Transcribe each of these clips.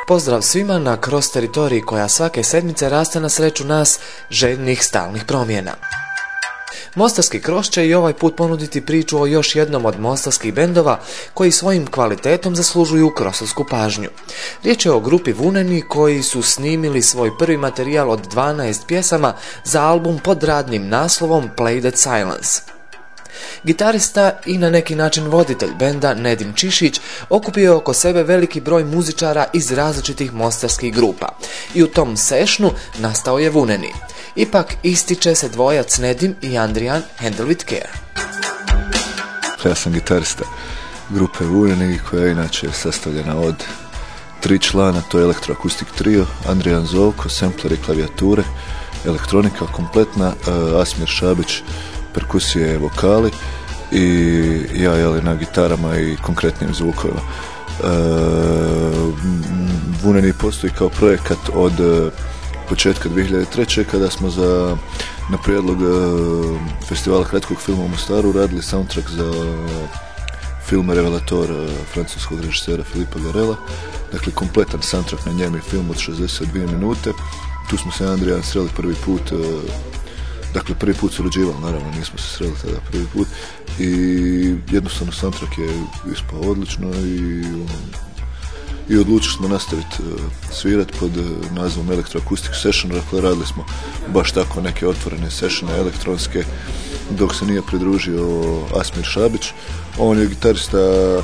Pozdrav svima na Cross teritoriji koja svake sedmice raste na sreću nas, željnih stalnih promjena. Mostarski Cross će i ovaj put ponuditi priču o još jednom od mostarskih bendova koji svojim kvalitetom zaslužuju crossovsku pažnju. Riječ je o grupi Vuneni koji su snimili svoj prvi materijal od 12 pjesama za album pod radnim naslovom Play That Silence. Gitarista i na neki način voditelj benda Nedim Čišić okupio je oko sebe veliki broj muzičara iz različitih mostarskih grupa i u tom sešnu nastao je Vuneni. Ipak ističe se dvojac Nedim i Andrijan Handle With Care. Ja sam gitarista grupe Vuneni koja je inače sastavljena od 3 člana, to je elektroakustik trio, Andrijan Zovko, sampler i klavijature, elektronika kompletna, Asmir Šabić, perkusije, vokali i ja na gitarama i konkretnim zvukovima. Vuneni postoji kao projekat od početka 2003. kada smo na prijedlog festivala kratkog filma u Mostaru radili soundtrack za film Revelator francuskog režisera Filipa Garela. Dakle, kompletan soundtrack na njemi film od 62 minute. Tu smo se Andrijan sreli prvi put. Dakle, prvi put surađivali, naravno, nismo se sreli tada prvi put i jednostavno soundtrack je ispao odlično i odlučili smo nastaviti svirati pod nazivom Electroacoustic Session. Dakle, radili smo baš tako neke otvorene sessione elektronske dok se nije pridružio Asmir Šabić. On je gitarista,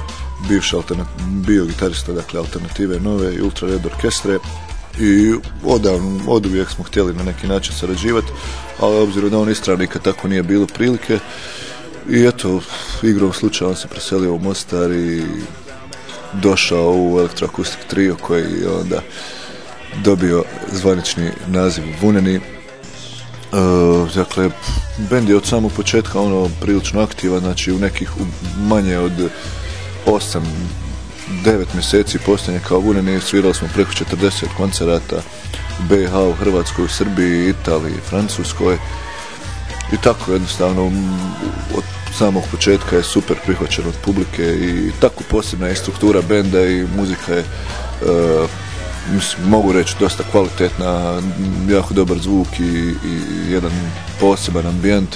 bio gitarista, dakle, Alternative Nove i Ultra Red Orkestre. I od uvijek smo htjeli na neki način sarađivati, ali obzirom da on Istran nikad tako nije bilo prilike i eto, igrom slučaja on se preselio u Mostar i došao u elektroakustik trio koji je onda dobio zvanični naziv Vuneni. Dakle, bend je od samog početka prilično aktivan, znači u nekih manje od 8-9 mjeseci postojanja kao Vuneni svirali smo preko 40 koncerata u BiH, u Hrvatskoj, u Srbiji, Italiji, Francuskoj i tako jednostavno od samog početka je super prihvaćen od publike i tako posebna je struktura benda i muzika je mogu reći dosta kvalitetna, jako dobar zvuk i jedan poseban ambijent.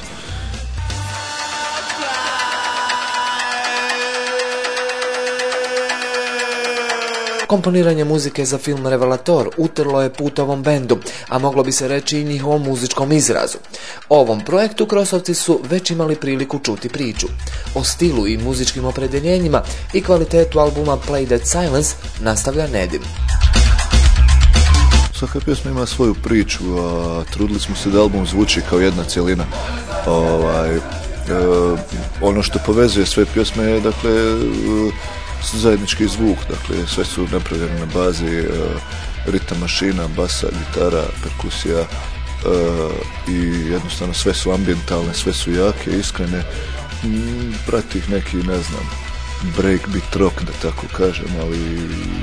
Komponiranje muzike za film Revelator utrlo je put ovom bendu, a moglo bi se reći i njihovom muzičkom izrazu. O ovom projektu Crossovci su već imali priliku čuti priču. O stilu i muzičkim opredjeljenjima i kvalitetu albuma Play That Silence nastavlja Nedim. Svaka pjesma ima svoju priču, a trudili smo se da album zvuči kao jedna cjelina. Ono što povezuje sve pjesme je, dakle, zajednički zvuk, dakle sve su napravljene na bazi ritam mašina, basa, gitara, perkusija i jednostavno sve su ambientalne, sve su jake, iskrene, prati ih neki, ne znam, breakbeat rock, da tako kažem, ali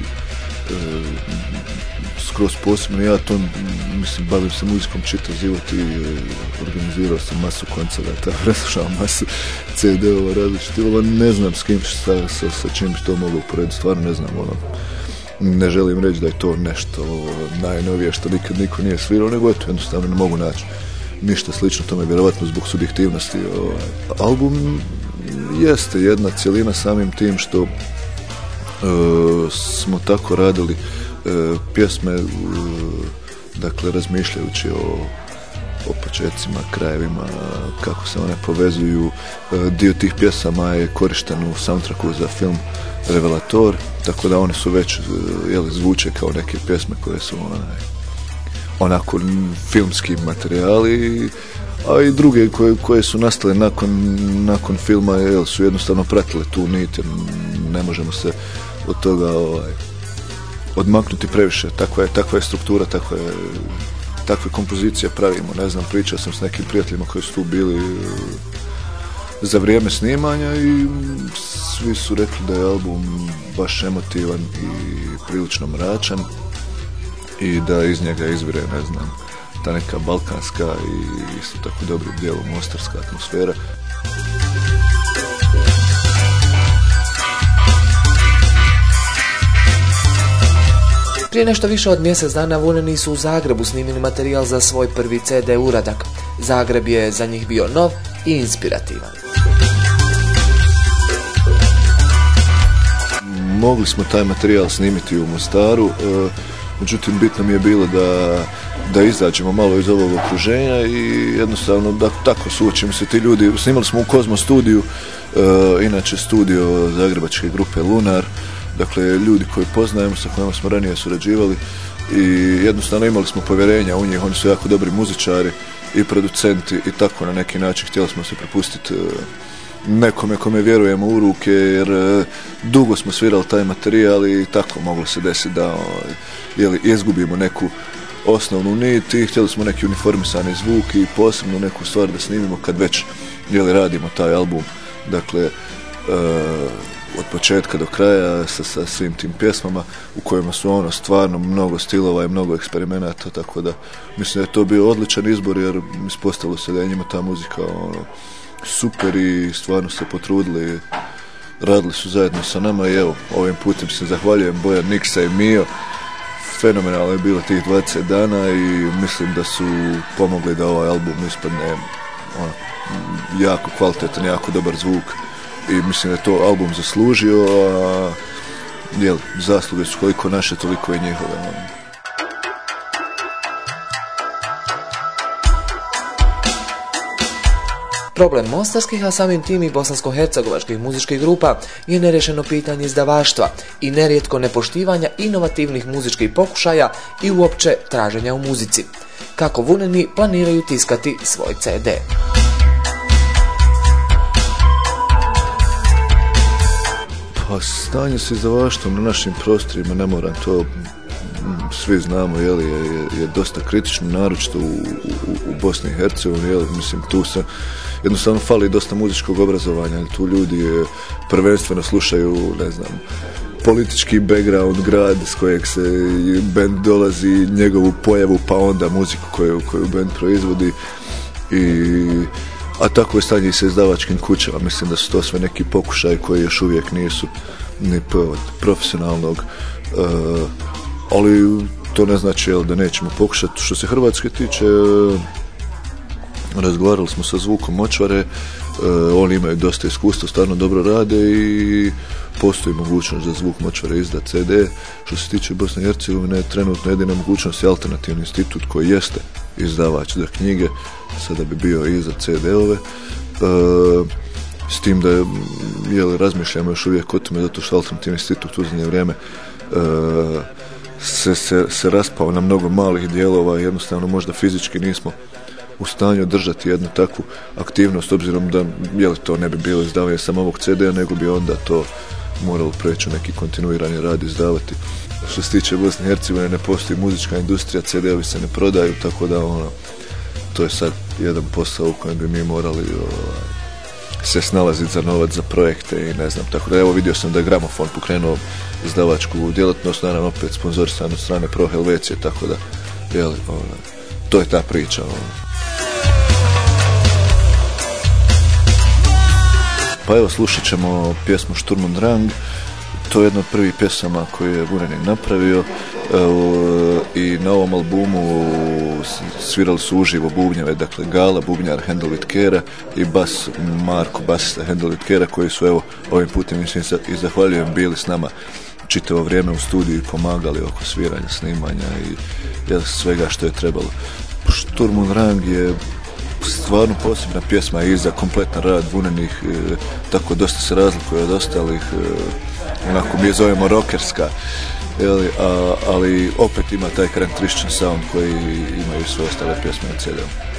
skroz posebno. Ja to, bavim se muzikom čitav život i organizirao sam masu koncerata, preslušao masu CD-ova različitih, ne znam s kim, sa čim bi to mogao uporediti, stvarno ne znam, ne želim reći da je to nešto najnovije što nikad niko nije svirao, nego eto, jednostavno ne mogu naći ništa slično tome, vjerovatno zbog subjektivnosti. Album jeste jedna cjelina samim tim što smo tako radili pjesme, dakle razmišljajući o početcima, krajevima, kako se one povezuju. Dio tih pjesama je korišten u soundtracku za film Revelator, tako da one su već zvuče kao neke pjesme koje su onako filmski materijali, a i druge koje su nastale nakon filma su jednostavno pratile tu nit, jer ne možemo se od toga odmaknuti previše. Takva je struktura, takve kompozicije pravimo. Ne znam, pričao sam s nekim prijateljima koji su tu bili za vrijeme snimanja i svi su rekli da je album baš emotivan i prilično mračan i da iz njega izvire, ne znam, ta neka balkanska i isto tako dobrim dijelom mostarska atmosfera. Prije nešto više od mjesec dana Vuneni su u Zagrebu snimili materijal za svoj prvi CD uradak. Zagreb je za njih bio nov i inspirativan. Mogli smo taj materijal snimiti u Mostaru, međutim bitno mi je bilo da izađemo malo iz ovog okruženja i jednostavno da tako suočimo se ti ljudi. Snimali smo u Kozmo studiju, inače studio zagrebačke grupe Lunar, dakle ljudi koji poznajemo, sa kojima smo ranije surađivali i jednostavno imali smo povjerenja u njih, oni su jako dobri muzičari i producenti i tako na neki način htjeli smo se prepustiti nekome kome vjerujemo u ruke, jer dugo smo svirali taj materijal i tako moglo se desiti da izgubimo neku osnovnu nit i htjeli smo neki uniformisani zvuk i posebno neku stvar da snimimo kad već radimo taj album, dakle od početka do kraja sa svim tim pjesmama u kojima su stvarno mnogo stilova i mnogo eksperimenata, tako da mislim da je to bio odličan izbor jer ispostavilo se da je njima ta muzika super i stvarno se potrudili, radili su zajedno sa nama i evo, ovim putem se zahvaljujem Bojan, Niksa i Mio. Fenomenalno je bilo tih 20 dana i mislim da su pomogli da ovaj album ispadne jako kvalitetan, jako dobar zvuk i mislim da je to album zaslužio, a zasluge su koliko naše, toliko i njihove. Problem mostarskih, a samim tim i bosansko-hercegovačkih muzičkih grupa je nerješeno pitanje izdavaštva i nerijetko nepoštivanja inovativnih muzičkih pokušaja i uopće traženja u muzici. Kako Vuneni planiraju tiskati svoj CD? Pa stanje s izdavaštvom na našim prostorima, ne moram to, svi znamo, je dosta kritično, naročito u Bosni i Hercegovini, mislim tu se jednostavno fali dosta muzičkog obrazovanja, tu ljudi prvenstveno slušaju, ne znam, politički background, grad s kojeg se band dolazi, njegovu pojavu, pa onda muziku koju band proizvodi a tako je stanje i sa izdavačkim kućama. Mislim da su to sve neki pokušaj koji još uvijek nisu ni profesionalnog, ali to ne znači da nećemo pokušati. Što se Hrvatske tiče, razgovarali smo sa Zvukom Močvare, oni imaju dosta iskustva, stvarno dobro rade i postoji mogućnost da Zvuk Močvare izda CD. Što se tiče Bosne i Hercegovine, trenutno jedina mogućnost je Alternativni institut koji jeste izdavač za knjige, sada bi bio i za CD-ove, s tim da razmišljamo još uvijek o tome, zato što Alternativni institut u zadnje vrijeme se raspao na mnogo malih dijelova i jednostavno možda fizički nismo u stanju držati jednu takvu aktivnost, obzirom da to ne bi bilo izdavanje samo ovog CD-a, nego bi onda to moralo preći u neki kontinuirani rad izdavati. Što se tiče Bosne i Hercegovine, ne postoji muzička industrija, CD-ovi se ne prodaju, tako da to je sad jedan posao u kojem bi mi morali se snalaziti za novac, za projekte i ne znam, tako da evo vidio sam da je Gramofon pokrenuo izdavačku djelatnost, naravno opet sponzorisan od strane Pro Helvecije, tako da to je ta priča. Pa evo, slušat ćemo pjesmu Sturm und Drang. To je jedna od prvih pjesama koju je Vuneni napravio i na ovom albumu svirali su uživo bubnjeve, dakle Gala, bubnjar Handle with Care i bas Marko, basista Handle with Care, koji su evo ovim putem i zahvaljujem bili s nama čitavo vrijeme u studiju i pomagali oko sviranja, snimanja i svega što je trebalo. Sturm und Drang je stvarno posebna pjesma i za kompletan rad Vunenih, tako dosta se razlikuje od ostalih, onako mi je zovemo rockerska, ali opet ima taj karakterističan sound koji imaju sve ostale pjesme na CD-u.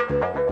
Thank you.